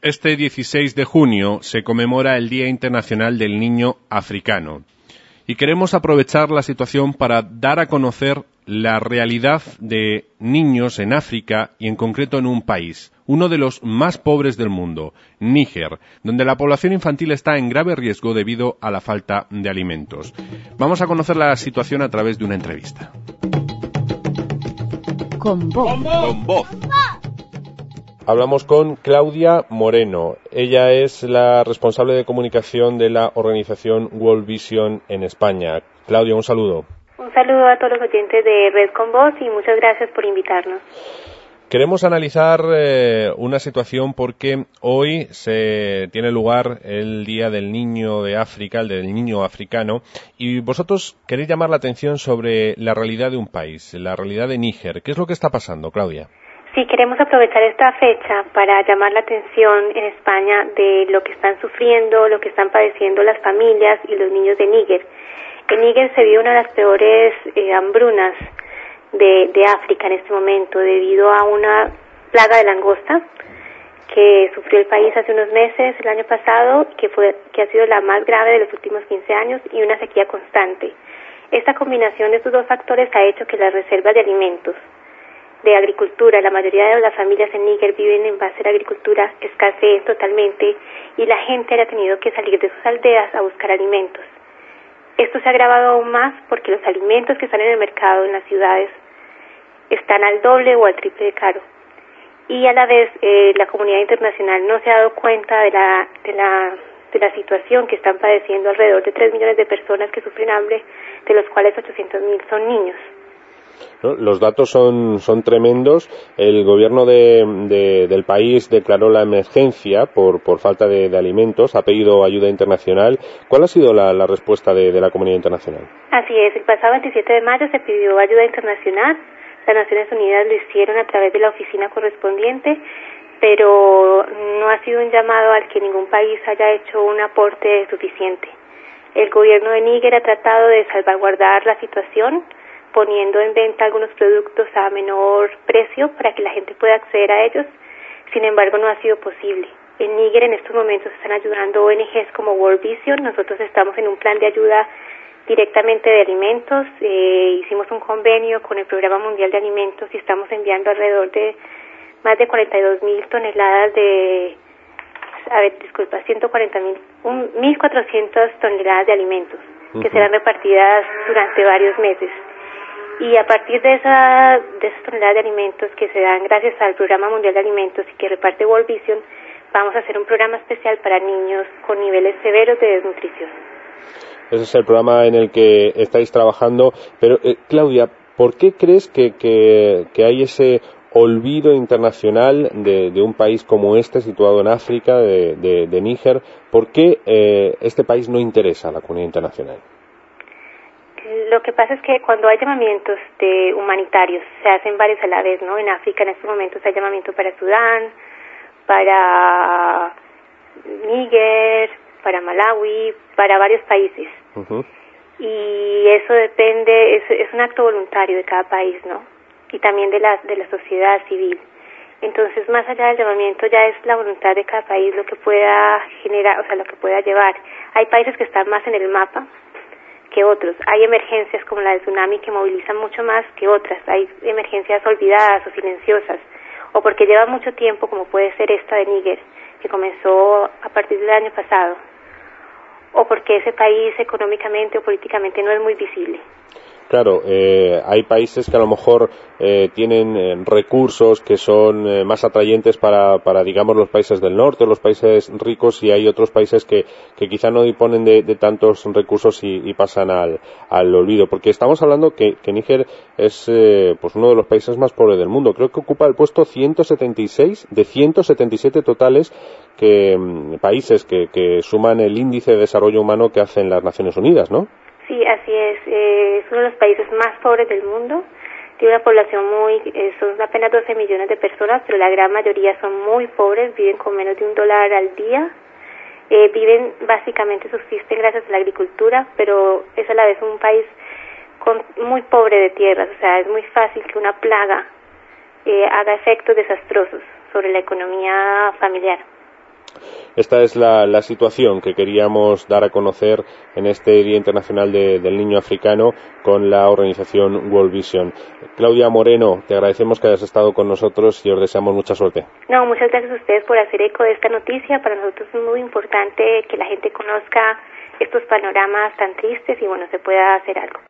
Este 16 de junio se conmemora el Día Internacional del Niño Africano y queremos aprovechar la situación para dar a conocer la realidad de niños en África y en concreto en un país, uno de los más pobres del mundo, Níger, donde la población infantil está en grave riesgo debido a la falta de alimentos. Vamos a conocer la situación a través de una entrevista. Con voz. Hablamos con Claudia Moreno. Ella es la responsable de comunicación de la organización World Vision en España. Claudia, un saludo. Un saludo a todos los oyentes de Red con Voz y muchas gracias por invitarnos. Queremos analizar una situación porque hoy se tiene lugar el Día del Niño de África, el del Niño Africano, y vosotros queréis llamar la atención sobre la realidad de un país, la realidad de Níger. ¿Qué es lo que está pasando, Claudia? Sí, queremos aprovechar esta fecha para llamar la atención en España de lo que están sufriendo, lo que están padeciendo las familias y los niños de Níger. En Níger se vive una de las peores hambrunas de África en este momento debido a una plaga de langosta que sufrió el país hace unos meses, el año pasado, que ha sido la más grave de los últimos 15 años y una sequía constante. Esta combinación de estos dos factores ha hecho que las reservas de alimentos, de agricultura, la mayoría de las familias en Níger viven en base a la agricultura, escaseen totalmente y la gente haya tenido que salir de sus aldeas a buscar alimentos. Esto se ha agravado aún más porque los alimentos que están en el mercado en las ciudades están al doble o al triple de caro. Y a la vez la comunidad internacional no se ha dado cuenta de la situación que están padeciendo alrededor de 3 millones de personas que sufren hambre, de los cuales 800.000 son niños. ¿No? Los datos son tremendos. El gobierno del país declaró la emergencia por falta de alimentos, ha pedido ayuda internacional. ¿Cuál ha sido la respuesta de la comunidad internacional? Así es, el pasado 27 de mayo se pidió ayuda internacional. Las Naciones Unidas lo hicieron a través de la oficina correspondiente, pero no ha sido un llamado al que ningún país haya hecho un aporte suficiente. El gobierno de Níger ha tratado de salvaguardar la situación, poniendo en venta algunos productos a menor precio para que la gente pueda acceder a ellos. Sin embargo, no ha sido posible. En Níger en estos momentos están ayudando ONGs como World Vision. Nosotros estamos en un plan de ayuda directamente de alimentos. Hicimos un convenio con el Programa Mundial de Alimentos y estamos enviando alrededor de más de 42.000 toneladas de... 1.400 toneladas de alimentos que serán repartidas durante varios meses. Y a partir de esas toneladas de alimentos que se dan gracias al Programa Mundial de Alimentos y que reparte World Vision, vamos a hacer un programa especial para niños con niveles severos de desnutrición. Ese es el programa en el que estáis trabajando. Pero, Claudia, ¿por qué crees que hay ese olvido internacional de un país como este, situado en África, de Níger? ¿Por qué este país no interesa a la comunidad internacional? Lo que pasa es que cuando hay llamamientos humanitarios, se hacen varios a la vez, ¿no? En África en estos momentos hay llamamiento para Sudán, para Níger, para Malawi, para varios países. Uh-huh. Y eso depende, es un acto voluntario de cada país, ¿no? Y también de la sociedad civil. Entonces, más allá del llamamiento, ya es la voluntad de cada país lo que pueda generar, o sea, lo que pueda llevar. Hay países que están más en el mapa que otros. Hay emergencias como la del tsunami que movilizan mucho más que otras. Hay emergencias olvidadas o silenciosas, o porque lleva mucho tiempo, como puede ser esta de Níger, que comenzó a partir del año pasado, o porque ese país económicamente o políticamente no es muy visible. Claro, hay países que a lo mejor tienen recursos que son más atrayentes para, digamos, los países del norte, los países ricos, y hay otros países que quizá no disponen de tantos recursos y pasan al olvido. Porque estamos hablando que Níger es pues uno de los países más pobres del mundo. Creo que ocupa el puesto 176 de 177 totales países que suman el índice de desarrollo humano que hacen las Naciones Unidas, ¿no? Sí, así es. Es uno de los países más pobres del mundo. Tiene una población son apenas 12 millones de personas, pero la gran mayoría son muy pobres, viven con menos de $1 al día. Básicamente subsisten gracias a la agricultura, pero es a la vez un país muy pobre de tierras. O sea, es muy fácil que una plaga haga efectos desastrosos sobre la economía familiar. esta es la situación que queríamos dar a conocer en este Día Internacional del Niño Africano con la organización World Vision. Claudia Moreno, te agradecemos que hayas estado con nosotros y os deseamos mucha suerte. No, muchas gracias a ustedes por hacer eco de esta noticia. Para nosotros es muy importante que la gente conozca estos panoramas tan tristes y bueno, se pueda hacer algo.